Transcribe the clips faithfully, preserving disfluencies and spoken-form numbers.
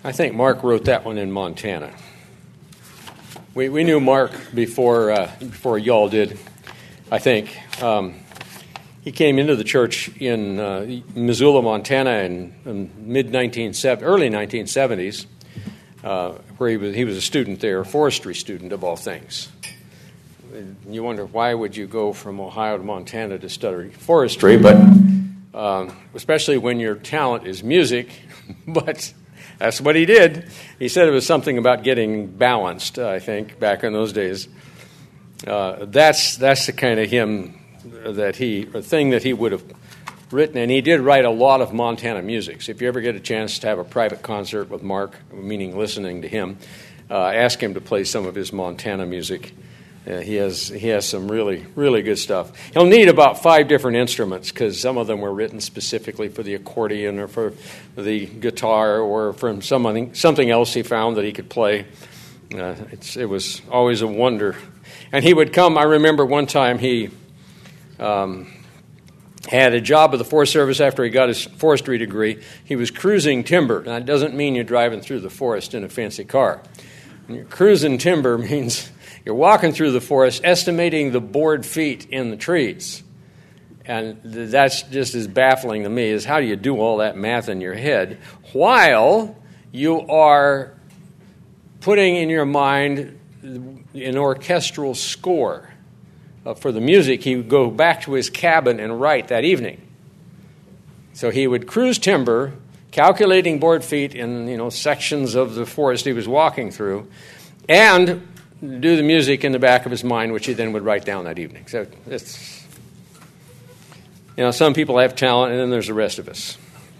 I think Mark wrote that one in Montana. We we knew Mark before uh, before y'all did, I think. Um, he came into the church in uh, Missoula, Montana, in, in mid nineteen seventies, early nineteen seventies, uh, where he was he was a student there, a forestry student of all things. You wonder, why would you go from Ohio to Montana to study forestry? But um, especially when your talent is music, but. That's what he did. He said it was something about getting balanced, I think, back in those days. Uh, that's that's the kind of hymn that he, or thing that he would have written. And he did write a lot of Montana music. So if you ever get a chance to have a private concert with Mark, meaning listening to him, uh, ask him to play some of his Montana music. Uh, he has he has some really, really good stuff. He'll need about five different instruments because some of them were written specifically for the accordion or for the guitar or from something, something else he found that he could play. Uh, it's, it was always a wonder. And he would come, I remember one time he um, had a job with the Forest Service after he got his forestry degree. He was cruising timber. Now, that doesn't mean you're driving through the forest in a fancy car. When you're cruising timber means... You're walking through the forest, estimating the board feet in the trees. And that's just as baffling to me as how do you do all that math in your head while you are putting in your mind an orchestral score for the music he would go back to his cabin and write that evening. So he would cruise timber, calculating board feet in, you know, sections of the forest he was walking through, and do the music in the back of his mind, which he then would write down that evening. So it's, you know, some people have talent, and then there's the rest of us.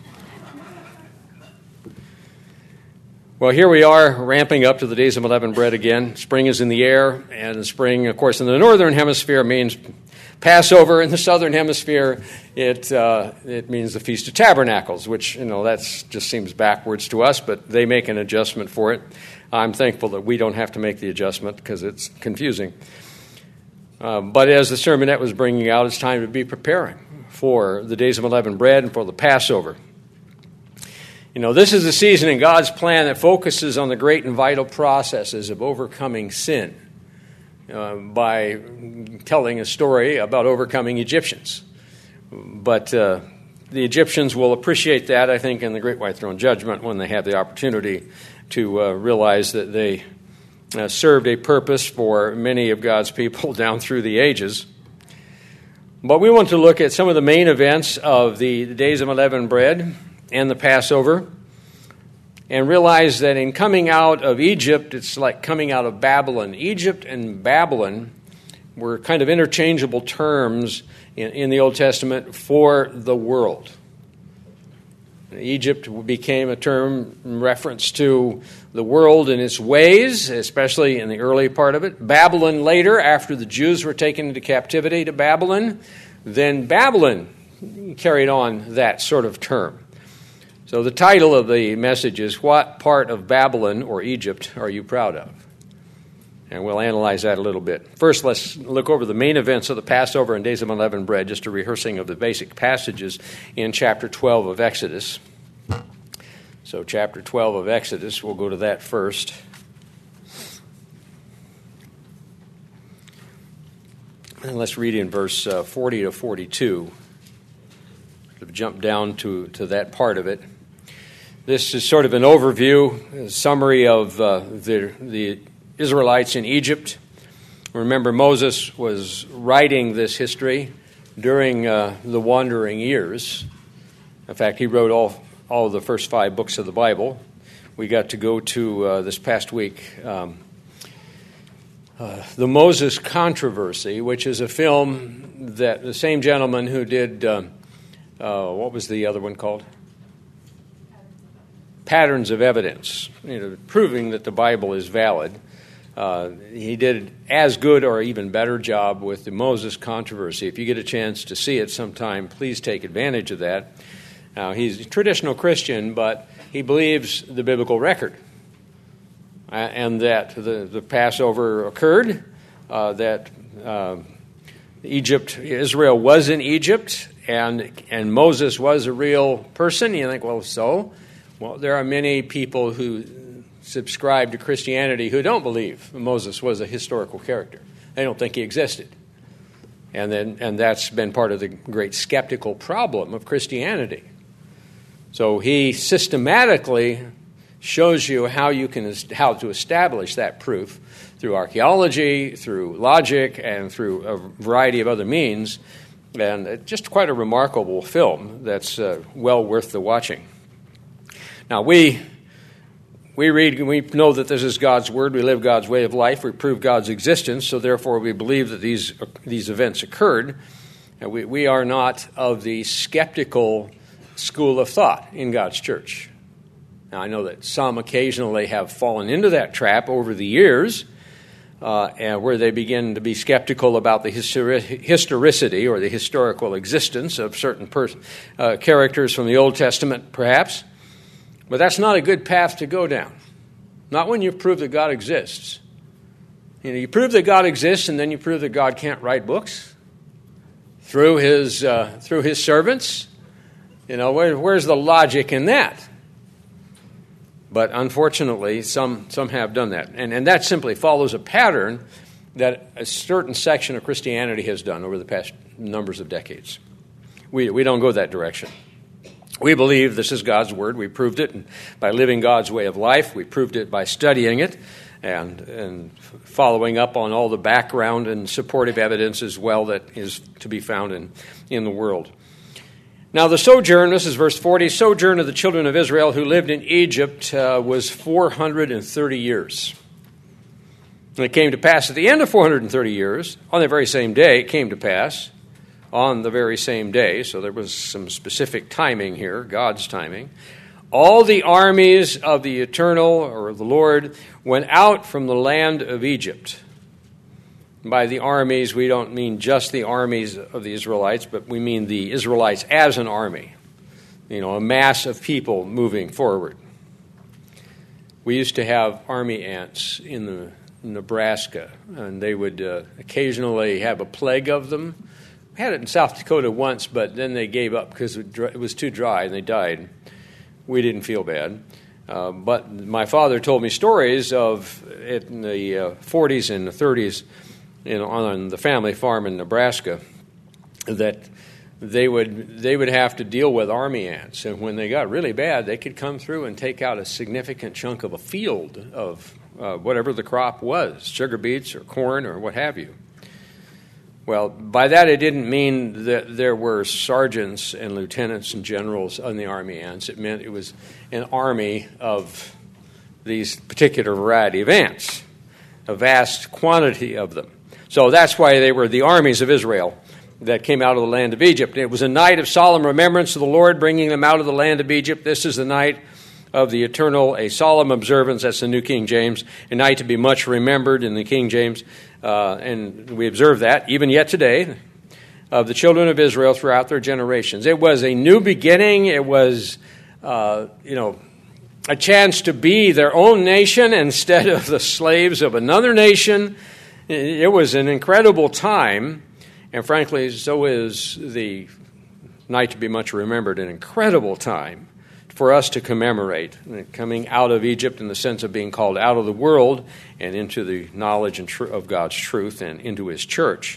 Well, here we are, ramping up to the days of unleavened bread again. Spring is in the air, and spring, of course, in the northern hemisphere means Passover. In the southern hemisphere, it uh, it means the Feast of Tabernacles, which, you know, that just seems backwards to us, but they make an adjustment for it. I'm thankful that we don't have to make the adjustment because it's confusing. Uh, but as the sermonette was bringing out, it's time to be preparing for the days of unleavened bread and for the Passover. You know, this is a season in God's plan that focuses on the great and vital processes of overcoming sin uh, by telling a story about overcoming Egyptians. But uh, the Egyptians will appreciate that, I think, in the Great White Throne Judgment when they have the opportunity to uh, realize that they uh, served a purpose for many of God's people down through the ages. But we want to look at some of the main events of the days of unleavened bread and the Passover and realize that in coming out of Egypt, it's like coming out of Babylon. Egypt and Babylon were kind of interchangeable terms in, in the Old Testament for the world. Egypt became a term in reference to the world and its ways, especially in the early part of it. Babylon later, after the Jews were taken into captivity to Babylon, then Babylon carried on that sort of term. So the title of the message is, What Part of Babylon or Egypt Are You Proud of? And we'll analyze that a little bit. First, let's look over the main events of the Passover and Days of Unleavened Bread, just a rehearsing of the basic passages in chapter twelve of Exodus. So chapter twelve of Exodus, we'll go to that first. And let's read in verse uh, forty to forty-two. We'll jump down to, to that part of it. This is sort of an overview, a summary of uh, the the Israelites in Egypt. Remember, Moses was writing this history during uh, the wandering years. In fact, he wrote all all of the first five books of the Bible. We got to go to, uh, this past week, um, uh, The Moses Controversy, which is a film that the same gentleman who did, uh, uh, what was the other one called? Patterns of Evidence, you know, proving that the Bible is valid. Uh, he did as good or even better job with the Moses Controversy. If you get a chance to see it sometime, please take advantage of that. Now, he's a traditional Christian, but he believes the biblical record uh, and that the, the Passover occurred, uh, that uh, Egypt, Israel was in Egypt, and and Moses was a real person. You think, well, so Well, there are many people who subscribe to Christianity who don't believe Moses was a historical character. They don't think he existed. And then, and that's been part of the great skeptical problem of Christianity. So he systematically shows you how you can how to establish that proof through archaeology, through logic, and through a variety of other means. And just quite a remarkable film that's uh, well worth the watching. Now, we we read, we know that this is God's word. We live God's way of life. We prove God's existence. So therefore, we believe that these these events occurred. And we, we are not of the skeptical school of thought in God's church. Now, I know that some occasionally have fallen into that trap over the years, uh, and where they begin to be skeptical about the histori- historicity or the historical existence of certain pers- uh, characters from the Old Testament, perhaps. But that's not a good path to go down. Not when you prove that God exists. You know, you prove that God exists, and then you prove that God can't write books through his uh, through his servants. You know, where, where's the logic in that? But unfortunately, some some have done that. And, and that simply follows a pattern that a certain section of Christianity has done over the past numbers of decades. We we don't go that direction. We believe this is God's word. We proved it by living God's way of life. We proved it by studying it and, and following up on all the background and supportive evidence as well that is to be found in, in the world. Now the sojourn, this is verse forty, sojourn of the children of Israel who lived in Egypt uh, was four hundred thirty years. And it came to pass at the end of four hundred thirty years, on the very same day, it came to pass, on the very same day, so there was some specific timing here, God's timing, all the armies of the eternal, or the Lord, went out from the land of Egypt. By the armies, we don't mean just the armies of the Israelites, but we mean the Israelites as an army, you know, a mass of people moving forward. We used to have army ants in the Nebraska, and they would uh, occasionally have a plague of them. We had it in South Dakota once, but then they gave up because it was too dry and they died. We didn't feel bad. Uh, but my father told me stories of it in the uh, forties and the thirties, you know, on the family farm in Nebraska, that they would they would have to deal with army ants. And when they got really bad, they could come through and take out a significant chunk of a field of uh, whatever the crop was, sugar beets or corn or what have you. Well, by that it didn't mean that there were sergeants and lieutenants and generals on the army ants. It meant it was an army of these particular variety of ants, a vast quantity of them. So that's why they were the armies of Israel that came out of the land of Egypt. It was a night of solemn remembrance of the Lord bringing them out of the land of Egypt. This is the night of the eternal, a solemn observance. That's the New King James. A night to be much remembered in the King James. Uh, and we observe that even yet today of the children of Israel throughout their generations. It was a new beginning. It was, uh, you know, a chance to be their own nation instead of the slaves of another nation. It was an incredible time, and frankly, so is the night to be much remembered, an incredible time for us to commemorate coming out of Egypt in the sense of being called out of the world and into the knowledge and tr- of God's truth and into his church.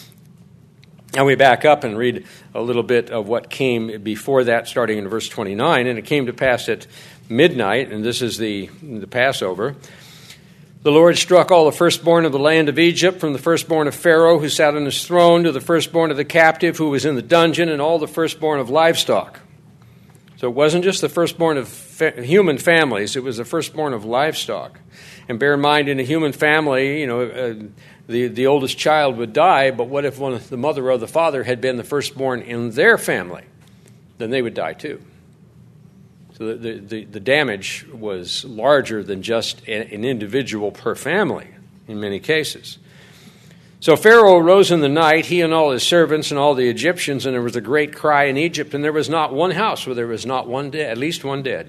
Now we back up and read a little bit of what came before that, starting in verse twenty-nine. And it came to pass at midnight, and this is the, the Passover, the Lord struck all the firstborn of the land of Egypt, from the firstborn of Pharaoh who sat on his throne to the firstborn of the captive who was in the dungeon, and all the firstborn of livestock. So it wasn't just the firstborn of fa- human families, it was the firstborn of livestock. And bear in mind, in a human family, you know, uh, the, the oldest child would die, but what if one of the mother or the father had been the firstborn in their family? Then they would die too. So the, the, the damage was larger than just an individual per family in many cases. So Pharaoh rose in the night, he and all his servants and all the Egyptians, and there was a great cry in Egypt, and there was not one house where there was not one dead, at least one dead.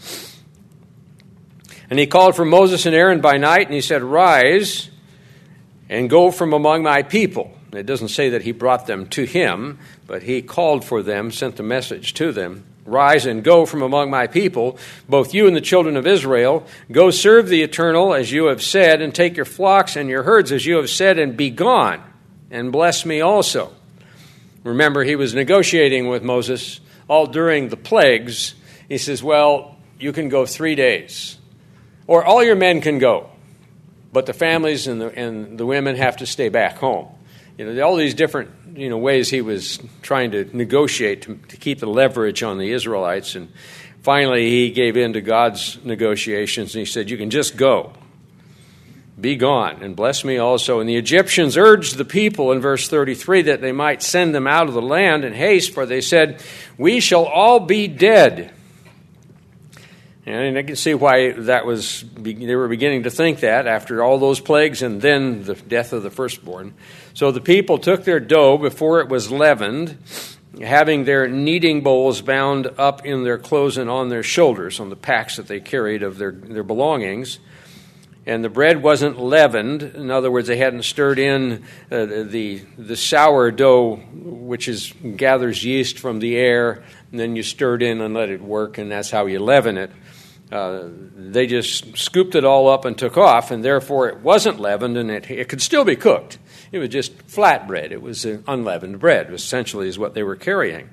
And he called for Moses and Aaron by night, and he said, "Rise and go from among my people." It doesn't say that he brought them to him, but he called for them, sent the message to them. Rise and go from among my people, both you and the children of Israel. Go serve the Eternal as you have said, and take your flocks and your herds as you have said, and be gone, and bless me also. Remember, he was negotiating with Moses all during the plagues. He says, well, you can go three days, or all your men can go, but the families and the, and the women have to stay back home. You know, all these different, you know, ways he was trying to negotiate to, to keep the leverage on the Israelites. And finally, he gave in to God's negotiations, and he said, you can just go. Be gone, and bless me also. And the Egyptians urged the people in verse thirty-three that they might send them out of the land in haste, for they said, we shall all be dead. And I can see why that was. They were beginning to think that after all those plagues and then the death of the firstborn. So the people took their dough before it was leavened, having their kneading bowls bound up in their clothes and on their shoulders, on the packs that they carried of their, their belongings. And the bread wasn't leavened. In other words, they hadn't stirred in uh, the the sourdough, which is gathers yeast from the air, and then you stir it in and let it work, and that's how you leaven it. Uh, they just scooped it all up and took off, and therefore it wasn't leavened, and it, it could still be cooked. It was just flat bread. It was unleavened bread, essentially, is what they were carrying.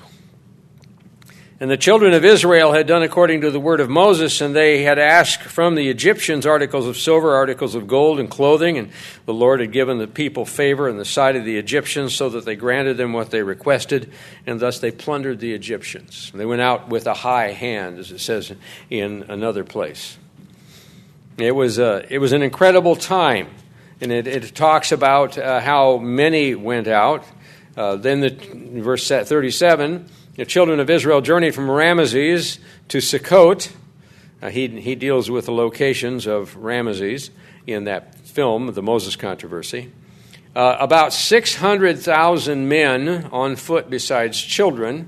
And the children of Israel had done according to the word of Moses, and they had asked from the Egyptians articles of silver, articles of gold, and clothing, and the Lord had given the people favor in the sight of the Egyptians, so that they granted them what they requested, and thus they plundered the Egyptians. They went out with a high hand, as it says in another place. It was a, it was an incredible time, and it, it talks about uh, how many went out. Uh, then the verse thirty-seven. The children of Israel journeyed from Ramesses to Sukkot. Uh, he, he deals with the locations of Ramesses in that film, The Moses Controversy. Uh, about six hundred thousand men on foot besides children.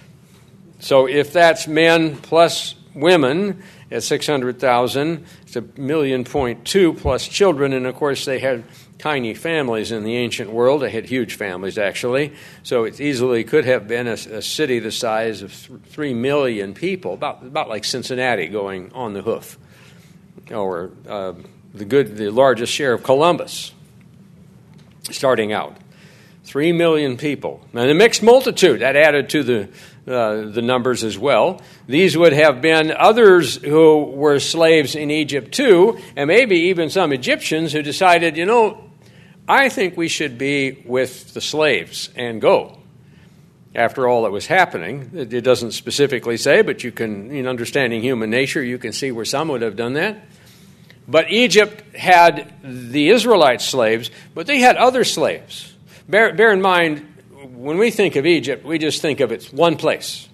So if that's men plus women at six hundred thousand, it's a million point two plus children. And, of course, they had tiny families in the ancient world. They had huge families, actually. So it easily could have been a, a city the size of th- three million people, about about like Cincinnati going on the hoof, or uh, the good, the largest share of Columbus starting out. Three million people. And a mixed multitude, that added to the uh, the numbers as well. These would have been others who were slaves in Egypt too, and maybe even some Egyptians who decided, you know, I think we should be with the slaves and go. After all that was happening, it doesn't specifically say, but you can, in understanding human nature, you can see where some would have done that. But Egypt had the Israelite slaves, but they had other slaves. Bear, bear in mind, when we think of Egypt, we just think of it's one place.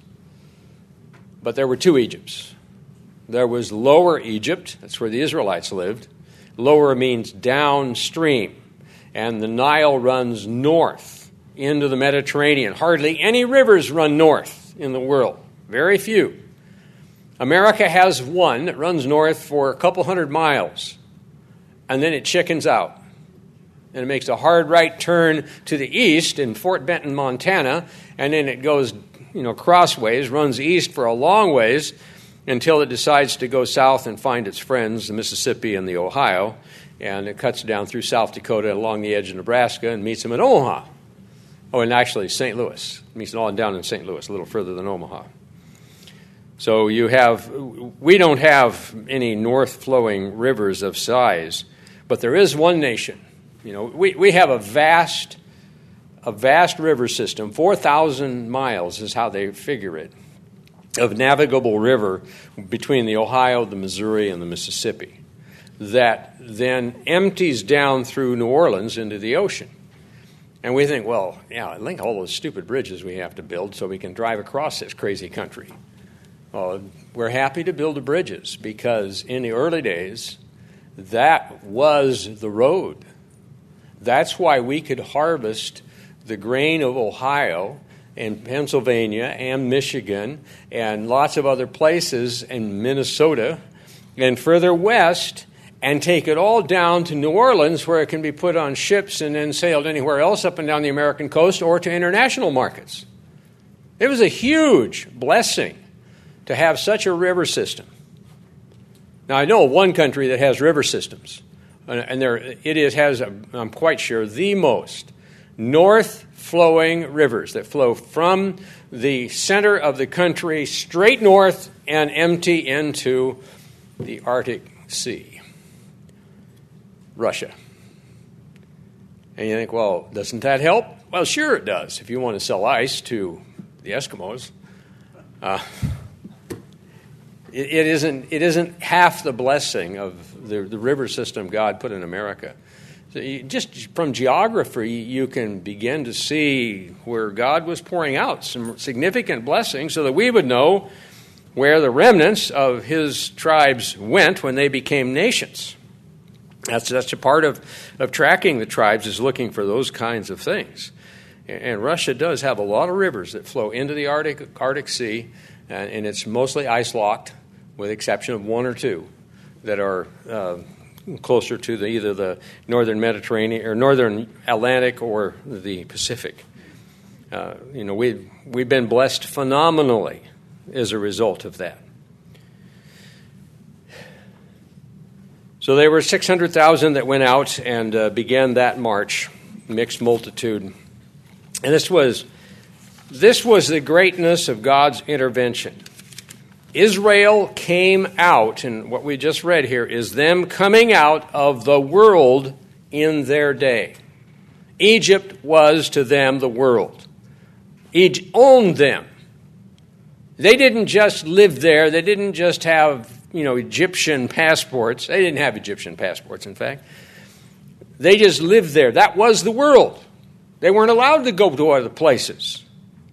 But there were two Egypts. There was Lower Egypt, that's where the Israelites lived. Lower means downstream. And the Nile runs north into the Mediterranean. Hardly any rivers run north in the world. Very few. America has one that runs north for a couple hundred miles. And then it chickens out. And it makes a hard right turn to the east in Fort Benton, Montana. And then it goes, you know, crossways, runs east for a long ways until it decides to go south and find its friends, the Mississippi and the Ohio. And it cuts down through South Dakota along the edge of Nebraska and meets them in Omaha. Oh, and actually Saint Louis. It meets it all down in Saint Louis, a little further than Omaha. So you have, we don't have any north-flowing rivers of size, but there is one nation. You know, we, we have a vast, a vast river system, four thousand miles is how they figure it, of navigable river between the Ohio, the Missouri, and the Mississippi, that then empties down through New Orleans into the ocean. And we think, well, yeah, I think all those stupid bridges we have to build so we can drive across this crazy country. Well, we're happy to build the bridges because in the early days, that was the road. That's why we could harvest the grain of Ohio and Pennsylvania and Michigan and lots of other places in Minnesota and further west and take it all down to New Orleans where it can be put on ships and then sailed anywhere else up and down the American coast or to international markets. It was a huge blessing to have such a river system. Now, I know of one country that has river systems, and there it is has, I'm quite sure, the most north-flowing rivers that flow from the center of the country straight north and empty into the Arctic Sea, Russia. And you think, well, doesn't that help? Well, sure it does, if you want to sell ice to the Eskimos. Uh, it, it isn't it isn't half the blessing of the, the river system God put in America. So you, just from geography, you can begin to see where God was pouring out some significant blessings so that we would know where the remnants of his tribes went when they became nations. That's, that's a part of, of tracking the tribes, is looking for those kinds of things. And Russia does have a lot of rivers that flow into the Arctic, Arctic Sea, and, and it's mostly ice-locked, with the exception of one or two that are uh, closer to the, either the northern Mediterranean or northern Atlantic or the Pacific. Uh, you know, we we've been blessed phenomenally as a result of that. So there were six hundred thousand that went out and uh, began that march, mixed multitude. And this was this was the greatness of God's intervention. Israel came out, and what we just read here is them coming out of the world in their day. Egypt was to them the world. Egypt owned them. They didn't just live there. They didn't just have, you know, Egyptian passports. They didn't have Egyptian passports, in fact. They just lived there. That was the world. They weren't allowed to go to other places.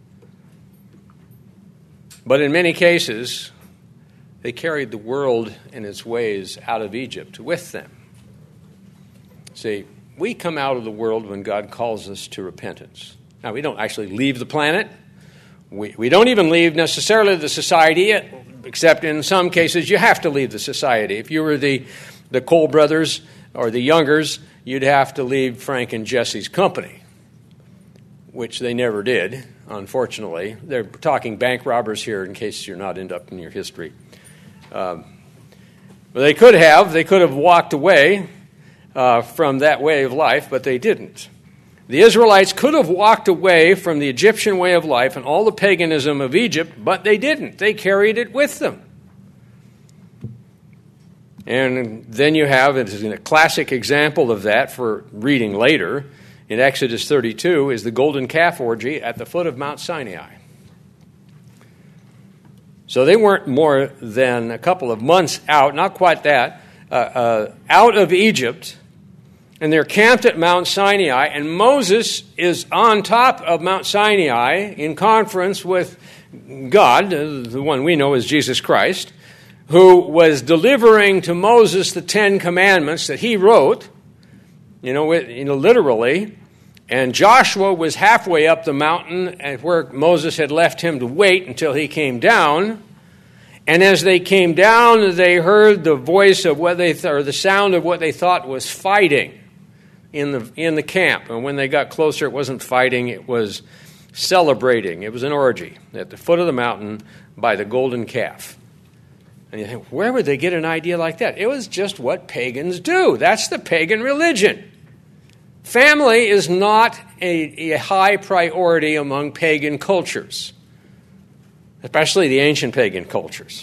But in many cases, they carried the world and its ways out of Egypt with them. See, we come out of the world when God calls us to repentance. Now, we don't actually leave the planet. We, we don't even leave necessarily the society, except in some cases you have to leave the society. If you were the, the Cole brothers or the Youngers, you'd have to leave Frank and Jesse's company, which they never did, unfortunately. They're talking bank robbers here in case you're not end up in your history. Um, but they could have. They could have walked away uh, from that way of life, but they didn't. The Israelites could have walked away from the Egyptian way of life and all the paganism of Egypt, but they didn't. They carried it with them. And then you have, it is a classic example of that for reading later, in Exodus thirty-two, is the golden calf orgy at the foot of Mount Sinai. So they weren't more than a couple of months out, not quite that, uh, uh, out of Egypt, and they're camped at Mount Sinai, and Moses is on top of Mount Sinai in conference with God, the one we know as Jesus Christ, who was delivering to Moses the Ten Commandments that he wrote, you know, you know, literally. And Joshua was halfway up the mountain where Moses had left him to wait until he came down. And as they came down, they heard the voice of what they th- or the sound of what they thought was fighting in the in the camp. And when they got closer, it wasn't fighting; it was celebrating. It was an orgy at the foot of the mountain by the golden calf. And you think, where would they get an idea like that? It was just what pagans do. That's the pagan religion. Family is not a, a high priority among pagan cultures, especially the ancient pagan cultures.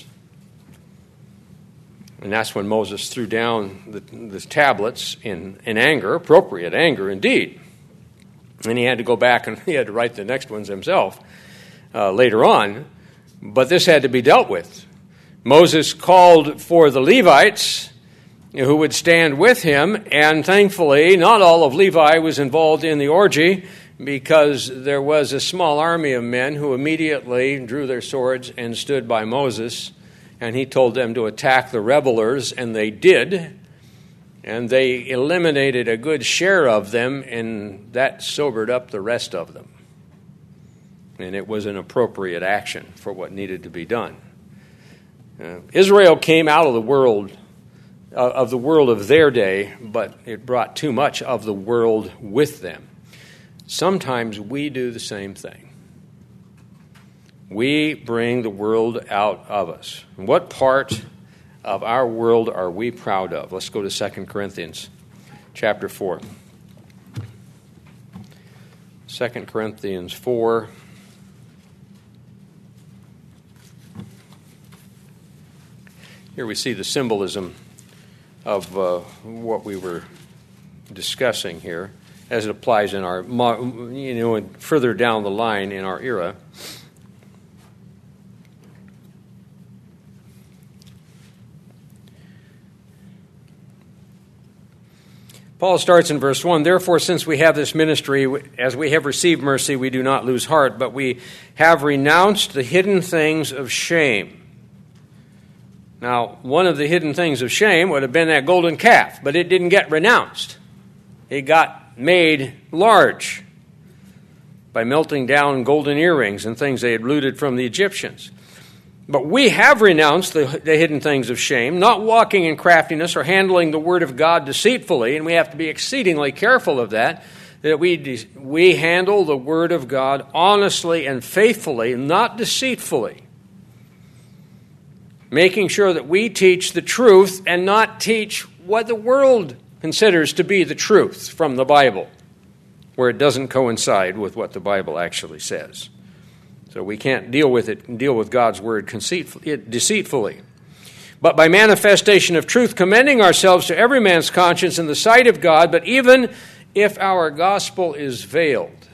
And that's when Moses threw down the, the tablets in, in anger, appropriate anger indeed. And he had to go back and he had to write the next ones himself uh, later on. But this had to be dealt with. Moses called for the Levites who would stand with him, and thankfully not all of Levi was involved in the orgy, because there was a small army of men who immediately drew their swords and stood by Moses, and he told them to attack the revelers, and they did, and they eliminated a good share of them, and that sobered up the rest of them. And it was an appropriate action for what needed to be done. Uh, Israel came out of the world uh, of the world of their day, but it brought too much of the world with them. Sometimes we do the same thing. We bring the world out of us. And what part of our world are we proud of? Let's go to Second Corinthians chapter four. Second Corinthians four. Here we see the symbolism of uh, what we were discussing here as it applies in our, you know, further down the line in our era. Paul starts in verse one, "Therefore, since we have this ministry, as we have received mercy, we do not lose heart, but we have renounced the hidden things of shame." Now, one of the hidden things of shame would have been that golden calf, but it didn't get renounced. It got made large by melting down golden earrings and things they had looted from the Egyptians. But we have renounced the, the hidden things of shame, not walking in craftiness or handling the word of God deceitfully, and we have to be exceedingly careful of that, that we, we handle the word of God honestly and faithfully, not deceitfully, making sure that we teach the truth and not teach what the world considers to be the truth from the Bible, where it doesn't coincide with what the Bible actually says. So we can't deal with it and deal with God's word deceitfully. But by manifestation of truth, commending ourselves to every man's conscience in the sight of God, but even if our gospel is veiled.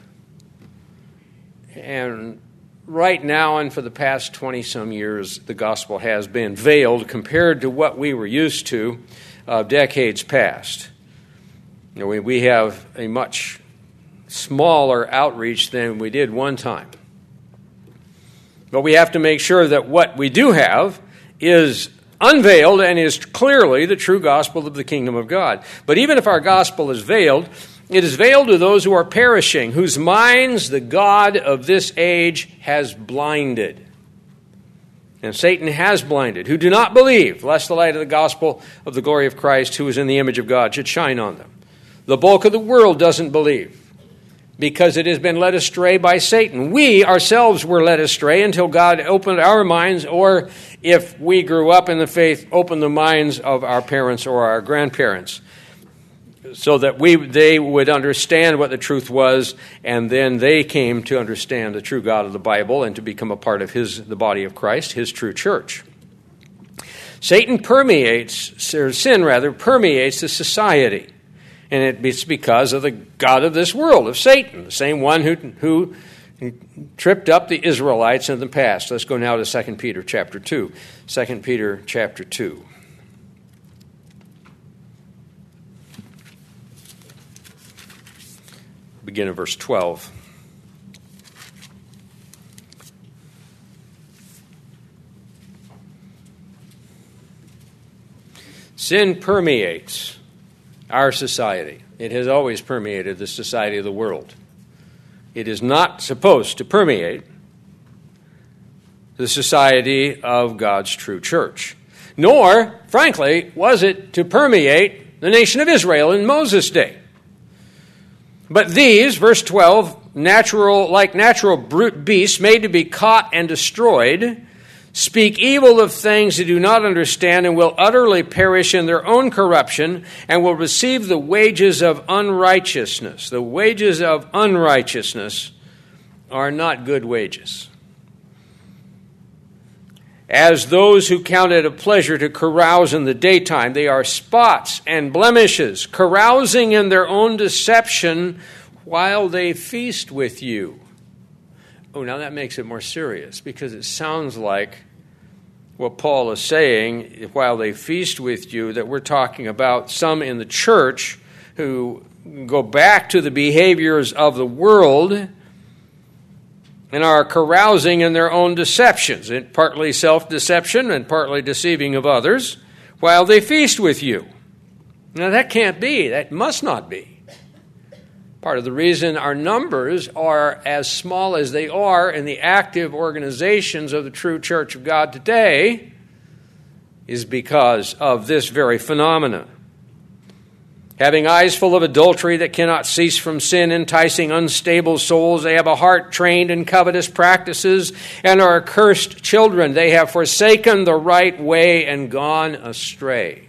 And right now and for the past twenty-some years, the gospel has been veiled compared to what we were used to uh, decades past. You know, we, we have a much smaller outreach than we did one time. But we have to make sure that what we do have is unveiled and is clearly the true gospel of the kingdom of God. But even if our gospel is veiled, it is veiled to those who are perishing, whose minds the God of this age has blinded. And Satan has blinded, who do not believe, lest the light of the gospel of the glory of Christ, who is in the image of God, should shine on them. The bulk of the world doesn't believe, because it has been led astray by Satan. We ourselves were led astray until God opened our minds, or if we grew up in the faith, opened the minds of our parents or our grandparents, so that we they would understand what the truth was, and then they came to understand the true God of the Bible and to become a part of his the body of Christ, his true church. Satan permeates, or sin rather, permeates the society. And it's because of the god of this world, of Satan, the same one who, who tripped up the Israelites in the past. Let's go now to Second Peter chapter two. Second Peter chapter two. Begin in verse twelve. Sin permeates our society. It has always permeated the society of the world. It is not supposed to permeate the society of God's true church. Nor, frankly, was it to permeate the nation of Israel in Moses' day. But these, verse twelve, natural, like natural brute beasts made to be caught and destroyed, speak evil of things they do not understand, and will utterly perish in their own corruption, and will receive the wages of unrighteousness. The wages of unrighteousness are not good wages. As those who count it a pleasure to carouse in the daytime, they are spots and blemishes, carousing in their own deception while they feast with you. Oh, now that makes it more serious, because it sounds like what Paul is saying, while they feast with you, that we're talking about some in the church who go back to the behaviors of the world and are carousing in their own deceptions, and partly self-deception and partly deceiving of others, while they feast with you. Now that can't be, that must not be. Part of the reason our numbers are as small as they are in the active organizations of the true Church of God today is because of this very phenomenon. having eyes full of adultery that cannot cease from sin, enticing unstable souls. They have a heart trained in covetous practices and are accursed children. They have forsaken the right way and gone astray.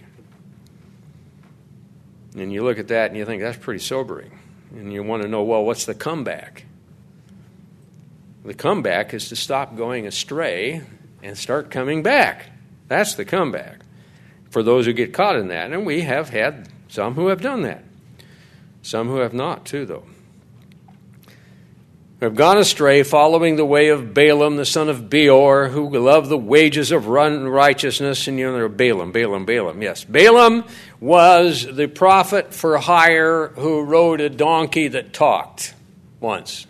And you look at that and you think, that's pretty sobering. And you want to know, well, what's the comeback? The comeback is to stop going astray and start coming back. That's the comeback for those who get caught in that. And we have had some who have done that. Some who have not, too, though. Who have gone astray, following the way of Balaam, the son of Beor, who loved the wages of unrighteousness. And you know, Balaam, Balaam, Balaam, yes. Balaam was the prophet for hire who rode a donkey that talked once.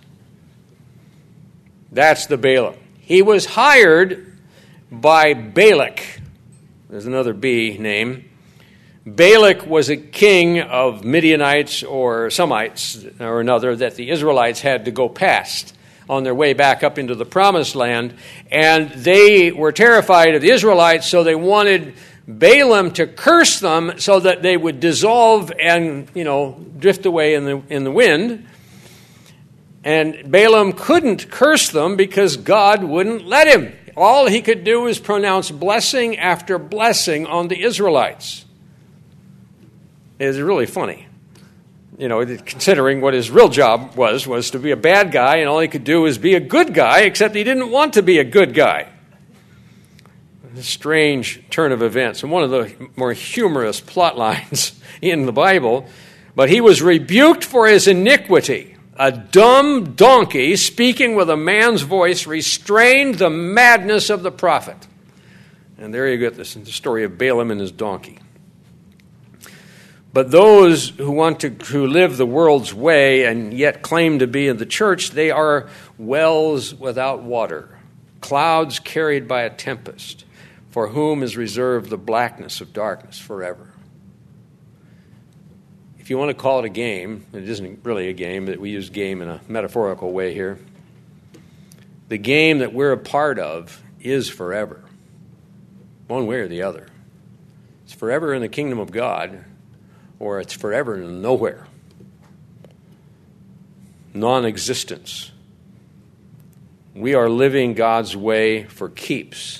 That's the Balaam. He was hired by Balak. There's another B name. Balak was a king of Midianites or Semites or another that the Israelites had to go past on their way back up into the promised land. And they were terrified of the Israelites, so they wanted Balaam to curse them so that they would dissolve and, you know, drift away in the in the wind. And Balaam couldn't curse them because God wouldn't let him. All he could do was pronounce blessing after blessing on the Israelites. It's really funny. You know, considering what his real job was, was to be a bad guy, and all he could do was be a good guy, except he didn't want to be a good guy. A strange turn of events, and one of the more humorous plot lines in the Bible. But he was rebuked for his iniquity. A dumb donkey, speaking with a man's voice, restrained the madness of the prophet. And there you get this, the story of Balaam and his donkey. But those who want to who live the world's way and yet claim to be in the church, they are wells without water, clouds carried by a tempest, for whom is reserved the blackness of darkness forever. If you want to call it a game, it isn't really a game, but we use game in a metaphorical way here. The game that we're a part of is forever, one way or the other. It's forever in the kingdom of God, or it's forever in nowhere. Non-existence. We are living God's way for keeps.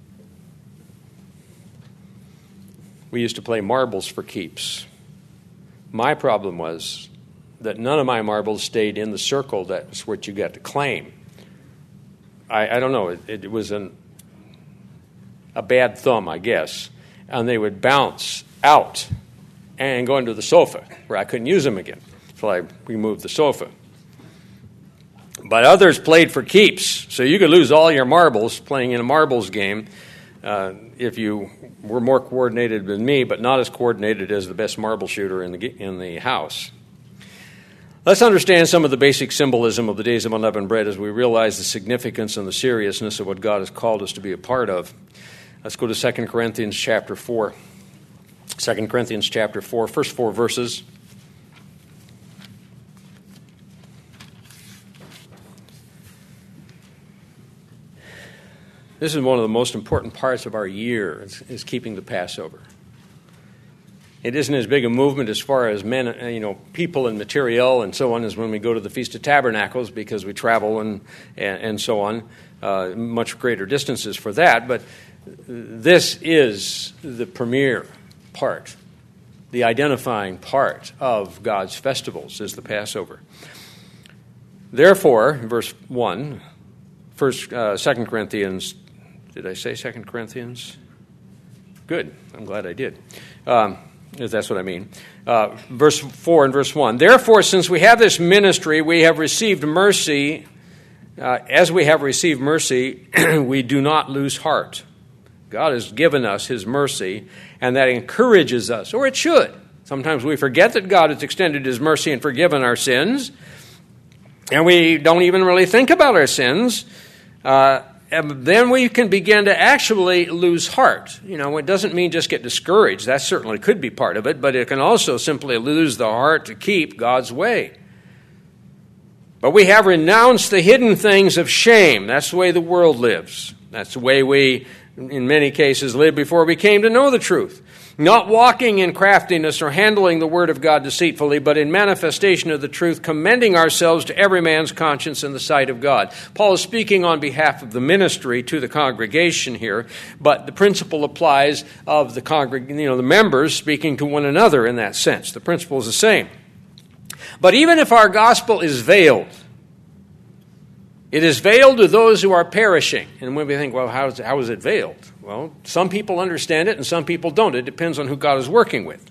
We used to play marbles for keeps. My problem was that none of my marbles stayed in the circle that's what you got to claim. I, I don't know, it, it was an, a bad thumb, I guess. And they would bounce out and go into the sofa, where I couldn't use them again. So I removed the sofa. But others played for keeps, so you could lose all your marbles playing in a marbles game uh, if you were more coordinated than me, but not as coordinated as the best marble shooter in the in the house. Let's understand some of the basic symbolism of the days of unleavened bread as we realize the significance and the seriousness of what God has called us to be a part of. Let's go to Second Corinthians chapter four. Second Corinthians chapter four, first four verses. This is one of the most important parts of our year, is, is keeping the Passover. It isn't as big a movement as far as men, you know, people and material and so on as when we go to the Feast of Tabernacles, because we travel and and, and so on, uh, much greater distances for that. But this is the premier part, the identifying part of God's festivals is the Passover. Therefore, verse one, first, uh, Second Corinthians. Did I say Second Corinthians? Good. I'm glad I did. Um, if that's what I mean. Uh, verse four and verse one. Therefore, since we have this ministry, we have received mercy. Uh, as we have received mercy, we do not lose heart. God has given us his mercy, and that encourages us, or it should. Sometimes we forget that God has extended his mercy and forgiven our sins, and we don't even really think about our sins. Uh, And then we can begin to actually lose heart. You know, it doesn't mean just get discouraged. That certainly could be part of it, but it can also simply lose the heart to keep God's way. But we have renounced the hidden things of shame. That's the way the world lives. That's the way we, in many cases, lived before we came to know the truth. not walking in craftiness or handling the word of God deceitfully, but in manifestation of the truth, commending ourselves to every man's conscience in the sight of God. Paul is speaking on behalf of the ministry to the congregation here, but the principle applies of the congreg- you know, the members speaking to one another in that sense. The principle is the same. But even if our gospel is veiled, it is veiled to those who are perishing. And when we think, well, how is, how is it veiled? Well, some people understand it and some people don't. It depends on who God is working with.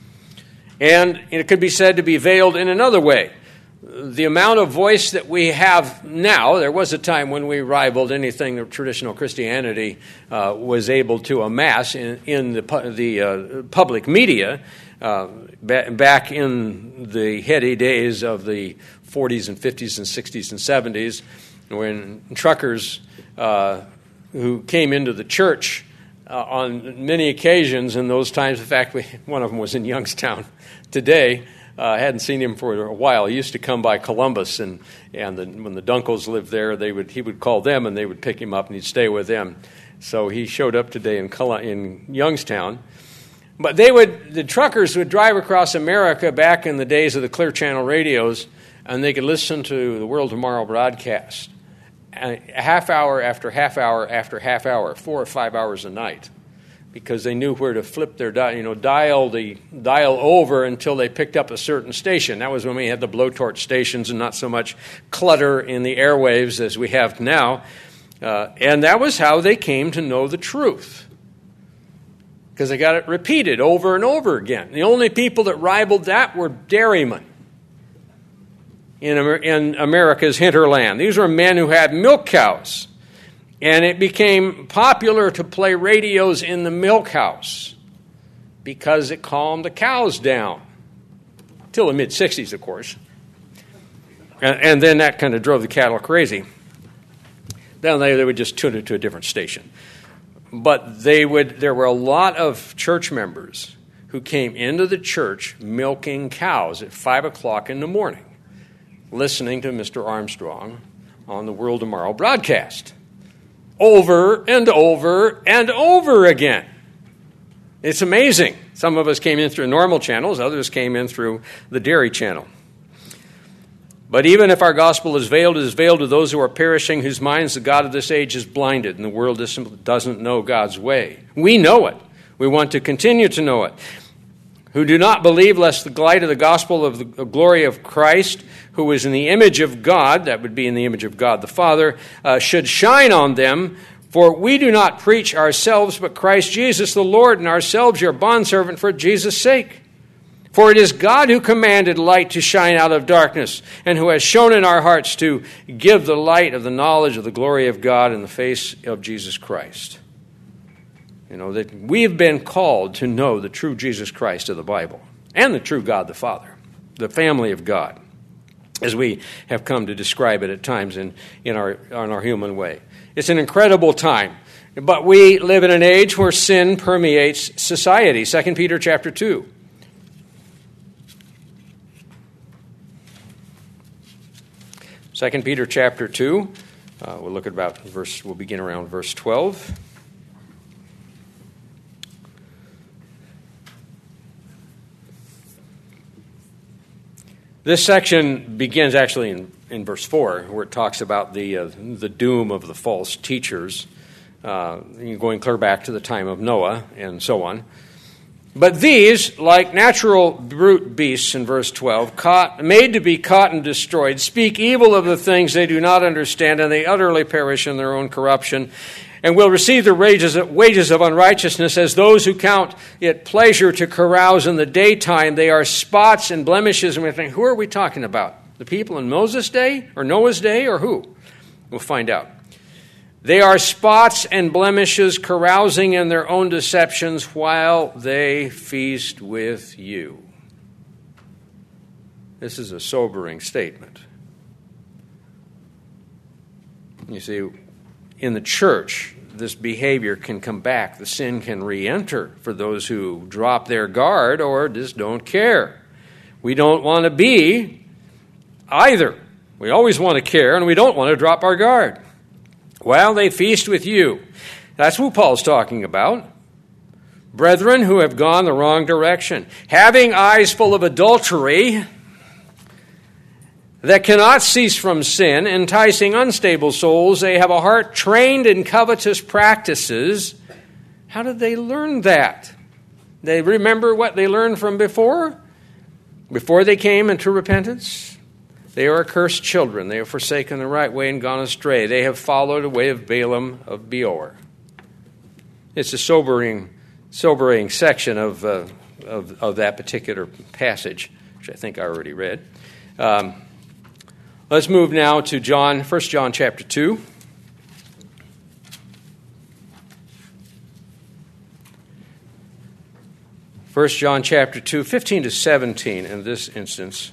And it could be said to be veiled in another way. The amount of voice that we have now, there was a time when we rivaled anything that traditional Christianity uh, was able to amass in, in the, the uh, public media uh, ba- back in the heady days of the forties and fifties and sixties and seventies, when truckers uh, who came into the church uh, on many occasions in those times. In fact, we, one of them was in Youngstown today. I uh, hadn't seen him for a while. He used to come by Columbus, and, and the, when the Dunkels lived there, they would he would call them, and they would pick him up, and he'd stay with them. So he showed up today in, in Youngstown. But they would the truckers would drive across America back in the days of the Clear Channel radios, and they could listen to the World Tomorrow broadcast a half hour after half hour after half hour, four or five hours a night, because they knew where to flip their dial, you know, dial the dial over until they picked up a certain station. That was when we had the blowtorch stations and not so much clutter in the airwaves as we have now. Uh, and that was how they came to know the truth, because they got it repeated over and over again. The only people that rivaled that were dairymen in, Amer- in America's hinterland. These were men who had milk cows. And it became popular to play radios in the milk house because it calmed the cows down. Till the mid-sixties, of course. And, and then that kind of drove the cattle crazy. Then they, they would just tune it to a different station. But they would. There were a lot of church members who came into the church milking cows at five o'clock in the morning, listening to Mister Armstrong on the World Tomorrow broadcast. Over and over and over again. It's amazing. Some of us came in through normal channels, others came in through the dairy channel. But even if our gospel is veiled, it is veiled to those who are perishing, whose minds the God of this age is blinded, and the world doesn't know God's way. We know it. We want to continue to know it. Who do not believe, lest the light of the gospel of the glory of Christ, who is in the image of God, that would be in the image of God the Father, uh, should shine on them. For we do not preach ourselves, but Christ Jesus the Lord, and ourselves your bondservant for Jesus' sake. For it is God who commanded light to shine out of darkness, and who has shown in our hearts to give the light of the knowledge of the glory of God in the face of Jesus Christ. You know, that we have been called to know the true Jesus Christ of the Bible, and the true God the Father, the family of God, as we have come to describe it at times in, in, our, in our human way. It's an incredible time, but we live in an age where sin permeates society. Second Peter chapter two. Second Peter chapter two, uh, we'll look at about verse, we'll begin around verse twelve. This section begins actually in, in verse four, where it talks about the uh, the doom of the false teachers, uh, going clear back to the time of Noah and so on. But these, like natural brute beasts in verse twelve, caught, made to be caught and destroyed, speak evil of the things they do not understand, and they utterly perish in their own corruption, and will receive the wages of, wages of unrighteousness as those who count it pleasure to carouse in the daytime. They are spots and blemishes. And we think, who are we talking about? The people in Moses' day or Noah's day or who? We'll find out. They are spots and blemishes, carousing in their own deceptions while they feast with you. This is a sobering statement. You see, in the church, this behavior can come back. The sin can re-enter for those who drop their guard or just don't care. We don't want to be either. We always want to care, and we don't want to drop our guard. While they feast with you. That's who Paul's talking about. Brethren who have gone the wrong direction, having eyes full of adultery, that cannot cease from sin, enticing unstable souls, they have a heart trained in covetous practices. How did they learn that? They remember what they learned from before? Before they came into repentance? They are accursed children. They have forsaken the right way and gone astray. They have followed the way of Balaam of Beor. It's a sobering, sobering section of, uh, of, of that particular passage, which I think I already read. Um, let's move now to John, First John chapter two. First John chapter two, fifteen to seventeen in this instance.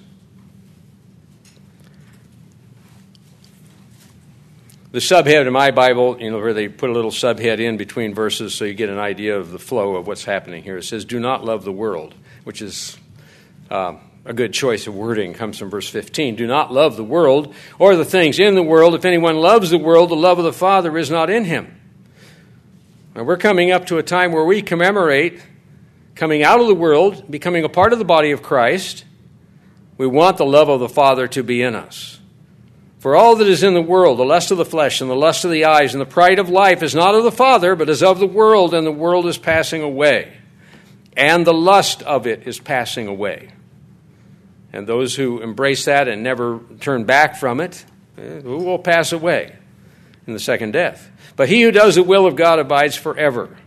The subhead in my Bible, you know, where they put a little subhead in between verses so you get an idea of the flow of what's happening here. It says, do not love the world, which is uh, a good choice of wording. It comes from verse fifteen. Do not love the world or the things in the world. If anyone loves the world, the love of the Father is not in him. Now, we're coming up to a time where we commemorate coming out of the world, becoming a part of the body of Christ. We want the love of the Father to be in us. For all that is in the world, the lust of the flesh and the lust of the eyes and the pride of life is not of the Father, but is of the world, and the world is passing away. And the lust of it is passing away. And those who embrace that and never turn back from it will pass away in the second death. But he who does the will of God abides forever.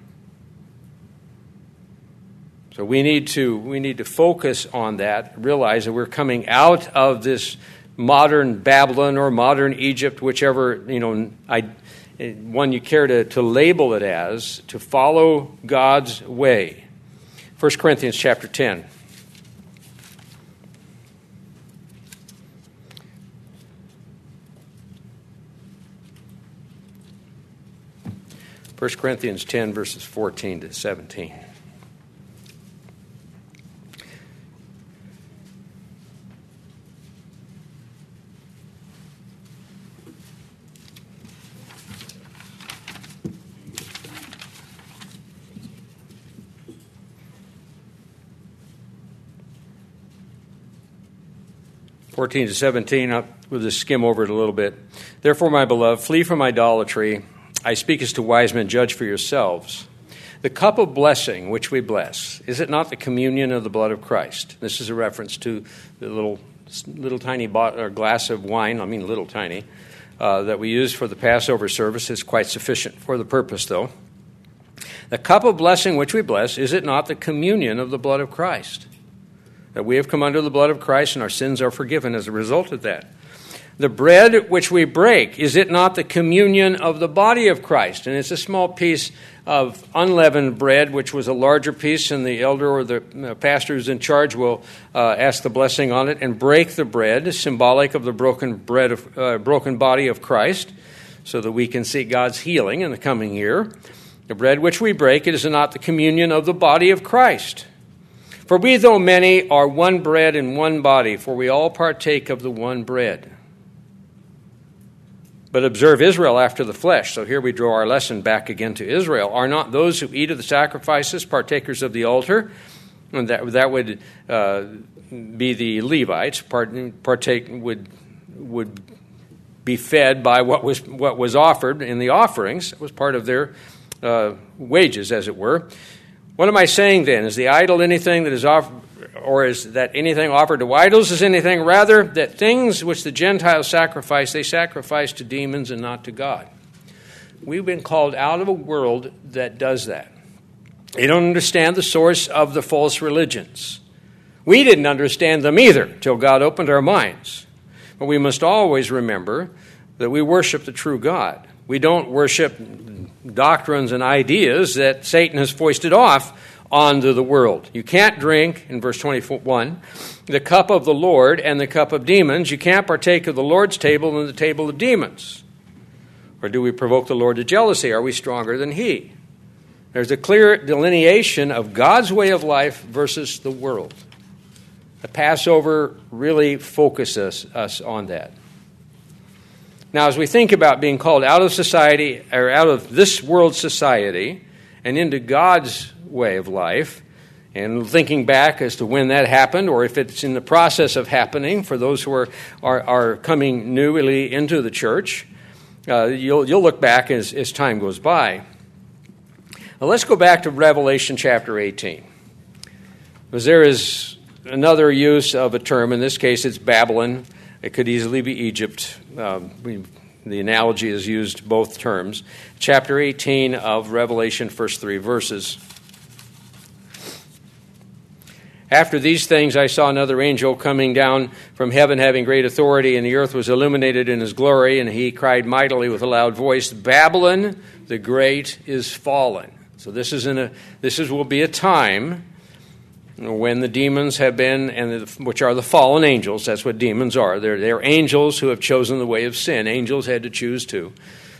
So we need to we need to focus on that, realize that we're coming out of this modern Babylon or modern Egypt, whichever, you know, I, one you care to, to label it as, to follow God's way. First Corinthians chapter ten. First Corinthians ten, verses fourteen to seventeen. fourteen to seventeen, we'll just skim over it a little bit. Therefore, my beloved, flee from idolatry. I speak as to wise men, judge for yourselves. The cup of blessing which we bless, is it not the communion of the blood of Christ? This is a reference to the little little tiny bot, or glass of wine, I mean little tiny, uh, that we use for the Passover service. Is quite sufficient for the purpose, though. The cup of blessing which we bless, is it not the communion of the blood of Christ? That we have come under the blood of Christ and our sins are forgiven as a result of that. The bread which we break, is it not the communion of the body of Christ? And it's a small piece of unleavened bread, which was a larger piece, and the elder or the pastor who's in charge will uh, ask the blessing on it and break the bread, symbolic of the broken bread of uh, broken body of Christ, so that we can see God's healing in the coming year. The bread which we break, it is not the communion of the body of Christ. For we, though many, are one bread and one body, for we all partake of the one bread. But observe Israel after the flesh. So here we draw our lesson back again to Israel. Are not those who eat of the sacrifices partakers of the altar? And that, that would uh, be the Levites. Part, partake would would be fed by what was what was offered in the offerings. It was part of their uh, wages, as it were. What am I saying then? Is the idol anything that is offered, or is that anything offered to idols is anything? Rather, that things which the Gentiles sacrifice, they sacrifice to demons and not to God. We've been called out of a world that does that. They don't understand the source of the false religions. We didn't understand them either till God opened our minds. But we must always remember that we worship the true God. We don't worship doctrines and ideas that Satan has foisted off onto the world. You can't drink, in verse twenty-one, the cup of the Lord and the cup of demons. You can't partake of the Lord's table and the table of demons. Or do we provoke the Lord to jealousy? Are we stronger than he? There's a clear delineation of God's way of life versus the world. The Passover really focuses us on that. Now, as we think about being called out of society, or out of this world society, and into God's way of life, and thinking back as to when that happened, or if it's in the process of happening for those who are are, are coming newly into the church, uh, you'll you'll look back as, as time goes by. Now let's go back to Revelation chapter eighteen, because there is another use of a term. In this case, it's Babylon. It could easily be Egypt. Um, we, the analogy is used both terms. Chapter eighteen of Revelation, first three verses. After these things, I saw another angel coming down from heaven, having great authority, and the earth was illuminated in his glory, and he cried mightily with a loud voice, Babylon the Great is fallen. So this is in a this is will be a time when the demons have been, and the, which are the fallen angels. That's what demons are. They're they're angels who have chosen the way of sin. Angels had to choose too.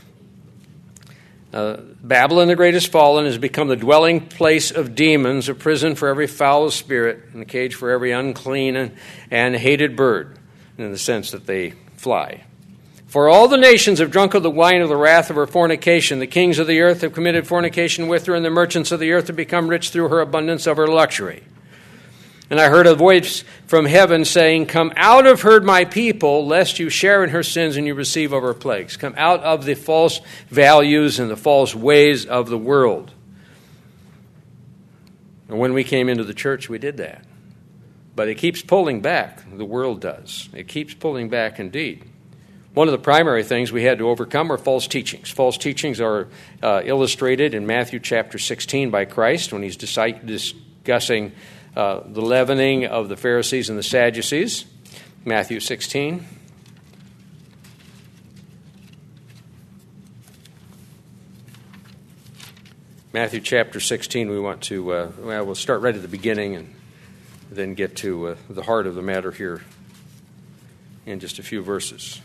Uh, Babylon the Great is fallen, has become the dwelling place of demons, a prison for every foul spirit, and a cage for every unclean and, and hated bird, in the sense that they fly. For all the nations have drunk of the wine of the wrath of her fornication. The kings of the earth have committed fornication with her, and the merchants of the earth have become rich through her abundance of her luxury. And I heard a voice from heaven saying, Come out of her, my people, lest you share in her sins and you receive of her plagues. Come out of the false values and the false ways of the world. And when we came into the church, we did that. But it keeps pulling back. The world does. It keeps pulling back indeed. One of the primary things we had to overcome are false teachings. False teachings are uh, illustrated in Matthew chapter sixteen by Christ when he's discussing Uh, the leavening of the Pharisees and the Sadducees, Matthew sixteen. Matthew chapter sixteen, we want to, uh, well, we'll start right at the beginning and then get to uh, the heart of the matter here in just a few verses.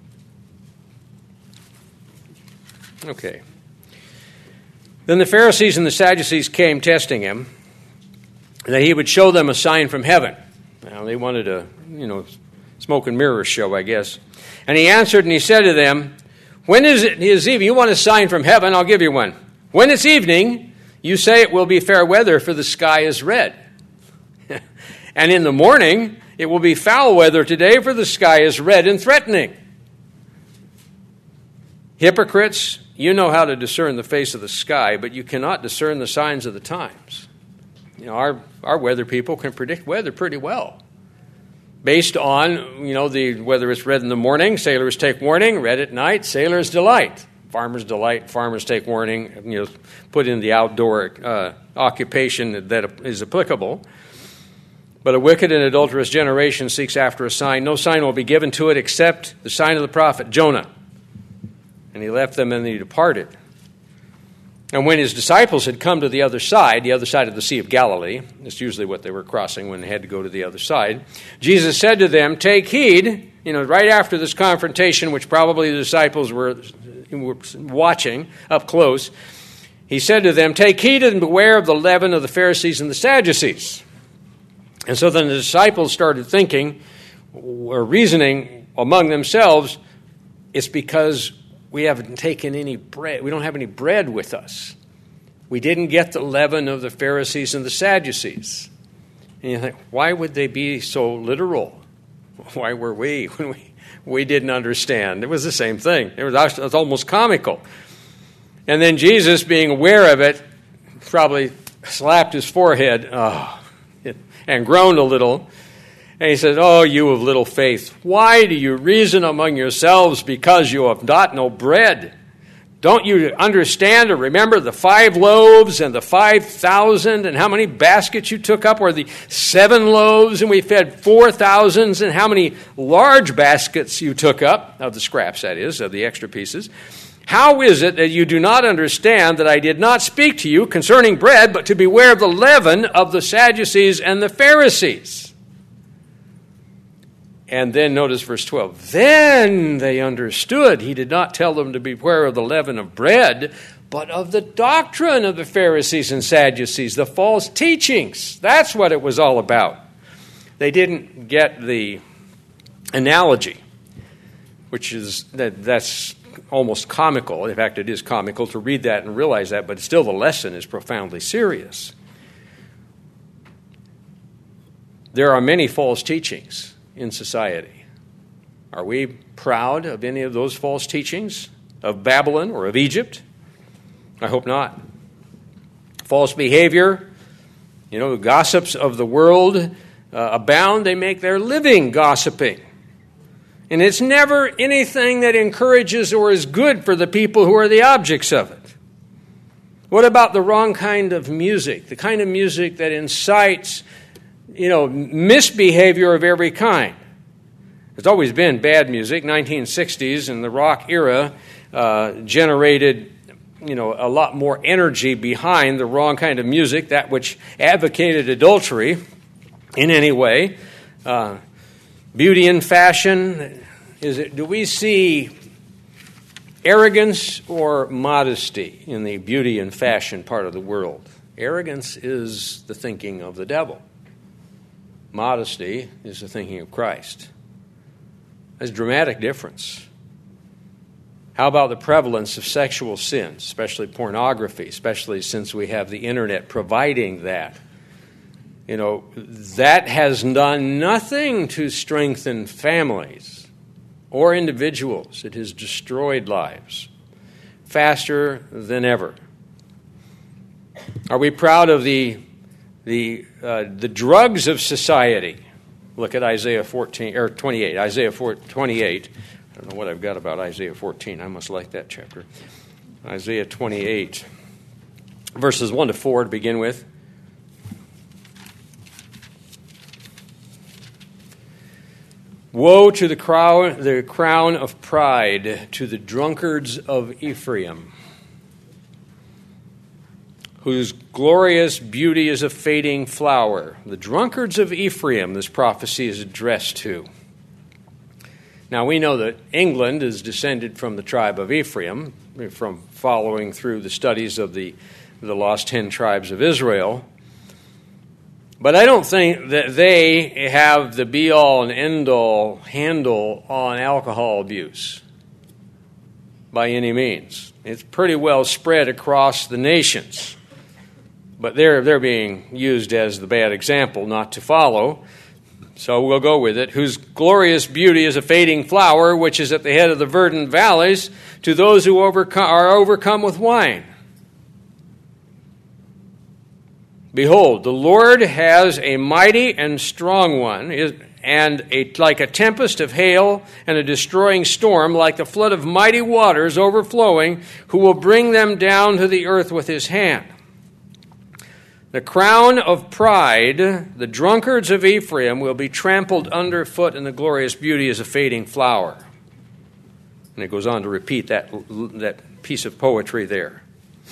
Okay. Then the Pharisees and the Sadducees came testing him, that he would show them a sign from heaven. Now, they wanted a, you know, smoke and mirrors show, I guess. And he answered and he said to them, When is it is evening? You want a sign from heaven? I'll give you one. When it's evening, you say it will be fair weather, for the sky is red. And in the morning, it will be foul weather today, for the sky is red and threatening. Hypocrites, you know how to discern the face of the sky, but you cannot discern the signs of the times. You know, our, our weather people can predict weather pretty well. Based on, you know, the whether it's red in the morning, sailors take warning, red at night, sailors delight. Farmers delight, farmers take warning, you know, put in the outdoor uh, occupation that is applicable. But a wicked and adulterous generation seeks after a sign. No sign will be given to it except the sign of the prophet Jonah. And he left them and he departed. And when his disciples had come to the other side, the other side of the Sea of Galilee, that's usually what they were crossing when they had to go to the other side, Jesus said to them, Take heed, you know, right after this confrontation, which probably the disciples were, were watching up close, he said to them, Take heed and beware of the leaven of the Pharisees and the Sadducees. And so then the disciples started thinking, or reasoning among themselves, it's because we haven't taken any bread. We don't have any bread with us. We didn't get the leaven of the Pharisees and the Sadducees. And you think, why would they be so literal? Why were we when we, we didn't understand? It was the same thing. It was, it was almost comical. And then Jesus, being aware of it, probably slapped his forehead oh, and groaned a little. And he said, Oh, you of little faith, why do you reason among yourselves because you have not no bread? Don't you understand or remember the five loaves and the five thousand and how many baskets you took up, or the seven loaves and we fed four thousands, and how many large baskets you took up, of the scraps, that is, of the extra pieces? How is it that you do not understand that I did not speak to you concerning bread, but to beware of the leaven of the Sadducees and the Pharisees? And then notice verse twelve. Then they understood. He did not tell them to beware of the leaven of bread, but of the doctrine of the Pharisees and Sadducees, the false teachings. That's what it was all about. They didn't get the analogy, which is that that's almost comical. In fact, it is comical to read that and realize that, but still the lesson is profoundly serious. There are many false teachings in society. Are we proud of any of those false teachings of Babylon or of Egypt? I hope not. False behavior, you know, the gossips of the world uh, abound. They make their living gossiping. And it's never anything that encourages or is good for the people who are the objects of it. What about the wrong kind of music? The kind of music that incites, you know, misbehavior of every kind. There's always been bad music. nineteen sixties and the rock era uh, generated, you know, a lot more energy behind the wrong kind of music, that which advocated adultery in any way. Uh, beauty and fashion, is it? Do we see arrogance or modesty in the beauty and fashion part of the world? Arrogance is the thinking of the devil. Modesty is the thinking of Christ. There's a dramatic difference. How about the prevalence of sexual sins, especially pornography, especially since we have the internet providing that? You know, that has done nothing to strengthen families or individuals. It has destroyed lives faster than ever. Are we proud of the the uh, the drugs of society? Look at Isaiah fourteen or twenty-eight. Isaiah twenty-eight. I don't know what I've got about Isaiah fourteen. I must like that chapter. Isaiah twenty-eight, verses one to four to begin with. Woe to the crown, the crown of pride, to the drunkards of Ephraim, whose glorious beauty is a fading flower. The drunkards of Ephraim, this prophecy is addressed to. Now, we know that England is descended from the tribe of Ephraim, from following through the studies of the, the lost ten tribes of Israel. But I don't think that they have the be-all and end-all handle on alcohol abuse by any means. It's pretty well spread across the nations. But they're, they're being used as the bad example not to follow. So we'll go with it. Whose glorious beauty is a fading flower, which is at the head of the verdant valleys, to those who overcome, are overcome with wine. Behold, the Lord has a mighty and strong one, and a, like a tempest of hail and a destroying storm, like the flood of mighty waters overflowing, who will bring them down to the earth with his hand. The crown of pride, the drunkards of Ephraim, will be trampled underfoot, and the glorious beauty is a fading flower. And it goes on to repeat that, that piece of poetry there.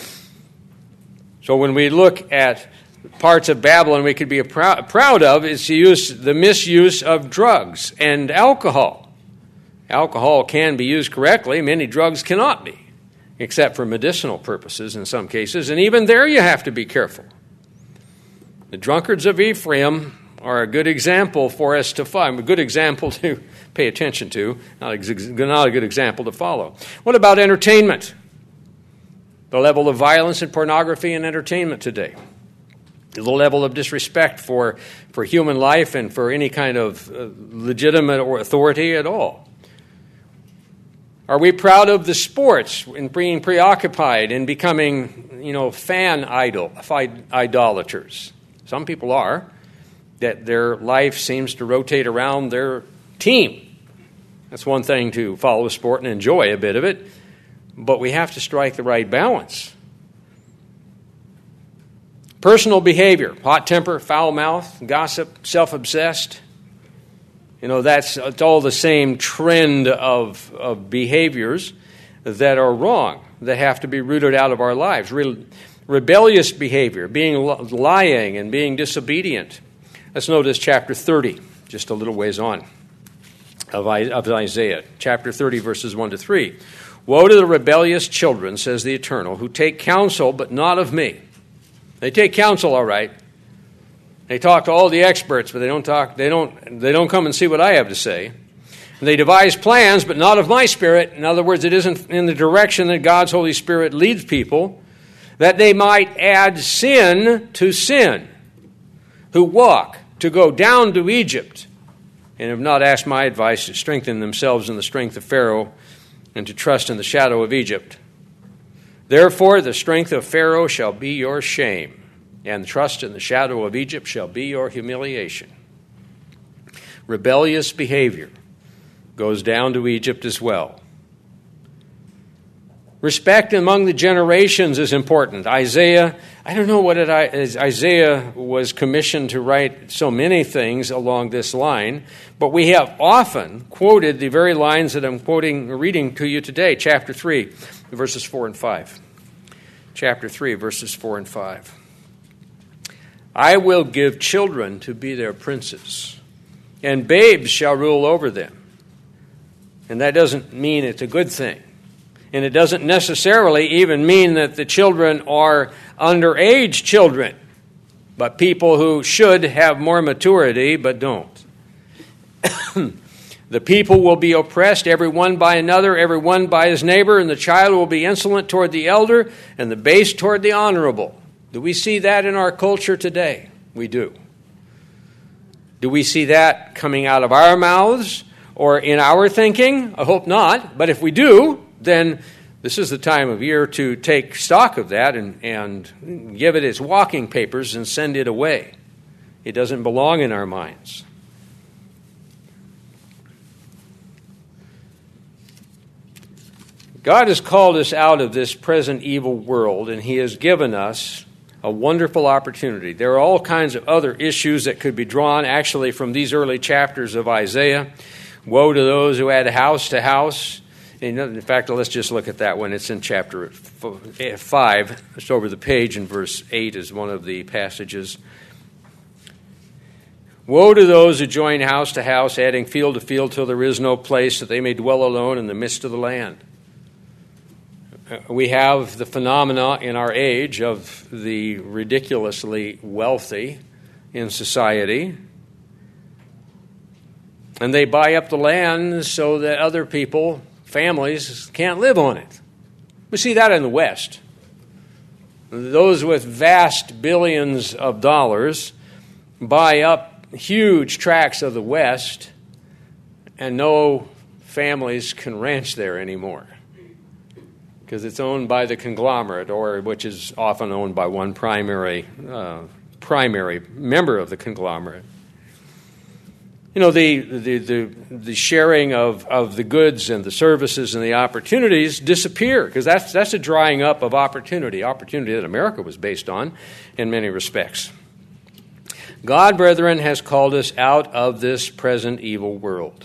So when we look at parts of Babylon we could be prou- proud of, is to use the misuse of drugs and alcohol. Alcohol can be used correctly. Many drugs cannot be, except for medicinal purposes in some cases. And even there you have to be careful. The drunkards of Ephraim are a good example for us to find, a good example to pay attention to, not a, not a good example to follow. What about entertainment? The level of violence and pornography in entertainment today. The level of disrespect for, for human life and for any kind of uh, legitimate or authority at all. Are we proud of the sports and being preoccupied and becoming, you know, fan idol, idolaters? Some people are, that their life seems to rotate around their team. That's one thing to follow a sport and enjoy a bit of it, but we have to strike the right balance. Personal behavior, hot temper, foul mouth, gossip, self-obsessed. You know, that's it's all the same trend of, of behaviors that are wrong, that have to be rooted out of our lives. Re- rebellious behavior, being lying and being disobedient. Let's notice chapter thirty, just a little ways on, of, of Isaiah. Chapter thirty, verses one to three. Woe to the rebellious children, says the Eternal, who take counsel, but not of me. They take counsel, all right. They talk to all the experts, but they don't talk. They don't. They don't come and see what I have to say. They devise plans, but not of my Spirit. In other words, it isn't in the direction that God's Holy Spirit leads people, that they might add sin to sin, who walk to go down to Egypt, and have not asked my advice to strengthen themselves in the strength of Pharaoh and to trust in the shadow of Egypt. Therefore, the strength of Pharaoh shall be your shame, and trust in the shadow of Egypt shall be your humiliation. Rebellious behavior goes down to Egypt as well. Respect among the generations is important. Isaiah, I don't know what it, Isaiah was commissioned to write so many things along this line, but we have often quoted the very lines that I'm quoting, reading to you today, chapter three, verses four and five. Chapter three, verses four and five. I will give children to be their princes, and babes shall rule over them. And that doesn't mean it's a good thing. And it doesn't necessarily even mean that the children are underage children, but people who should have more maturity but don't. The people will be oppressed, every one by another, every one by his neighbor, and the child will be insolent toward the elder, and the base toward the honorable. Do we see that in our culture today? We do. Do we see that coming out of our mouths or in our thinking? I hope not, but if we do, then this is the time of year to take stock of that and, and give it its walking papers and send it away. It doesn't belong in our minds. God has called us out of this present evil world, and He has given us a wonderful opportunity. There are all kinds of other issues that could be drawn actually from these early chapters of Isaiah. Woe to those who add house to house. In fact, let's just look at that one. It's in chapter five. It's over the page in verse eight is one of the passages. Woe to those who join house to house, adding field to field till there is no place, that they may dwell alone in the midst of the land. We have the phenomena in our age of the ridiculously wealthy in society. And they buy up the land so that other people, families, can't live on it. We see that in the West. Those with vast billions of dollars buy up huge tracts of the West, and no families can ranch there anymore because it's owned by the conglomerate, or which is often owned by one primary uh, primary member of the conglomerate. You know, the the the, the sharing of, of the goods and the services and the opportunities disappear because that's that's a drying up of opportunity, opportunity that America was based on in many respects. God, brethren, has called us out of this present evil world.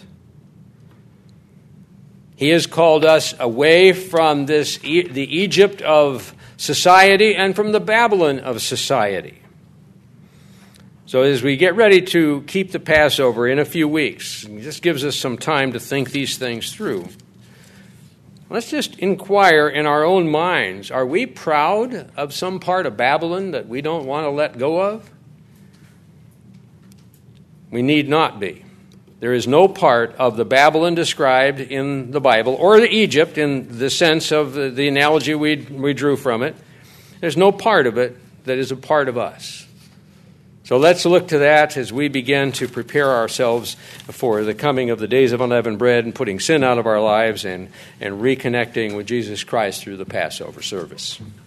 He has called us away from this the Egypt of society and from the Babylon of society. So as we get ready to keep the Passover in a few weeks, this gives us some time to think these things through. Let's just inquire in our own minds, are we proud of some part of Babylon that we don't want to let go of? We need not be. There is no part of the Babylon described in the Bible, or the Egypt in the sense of the, the analogy we, we drew from it. There's no part of it that is a part of us. So let's look to that as we begin to prepare ourselves for the coming of the days of unleavened bread and putting sin out of our lives and, and reconnecting with Jesus Christ through the Passover service.